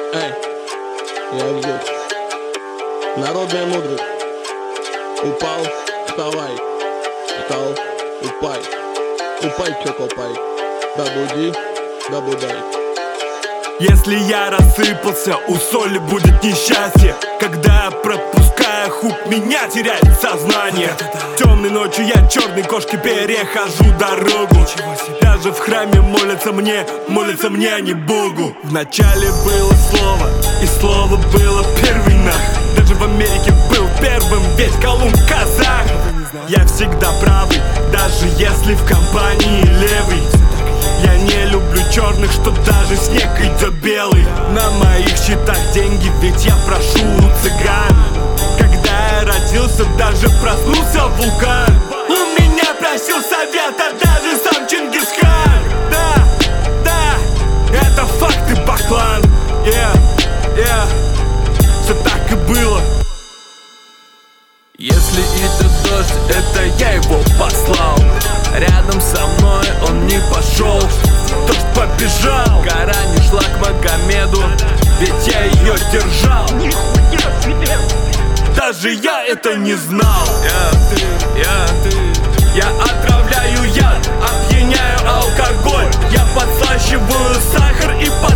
Эй, я здесь. Народная мудрость. Упал, вставай. Встал, упай. Упай, чё копай. Добуди, добудай. Если я рассыпался, у соли будет несчастье. Когда я пропускаю хук, меня теряет сознание. Темной ночью я черной кошкой перехожу дорогу. Даже в храме молятся мне, а не Богу. Вначале было слово, и слово было первым. Даже в Америке был первым весь Колумб казах. Я всегда правый, даже если в компании левый. Я не люблю черных, что даже снег идет белый. На моих счетах деньги, ведь я прошу у цыган. Когда я родился, даже проснулся вулкан. У меня просил совета даже сам Чингисхан. Да, это факты, Баклан. Все так и было. Если идет дождь, это я его послал. Рядом со мной он не пошел, дождь побежал. Гора не шла к Магомеду, ведь я ее держал. Даже я это не знал. Я отравляю яд, опьяняю алкоголь. Я подслащиваю сахар и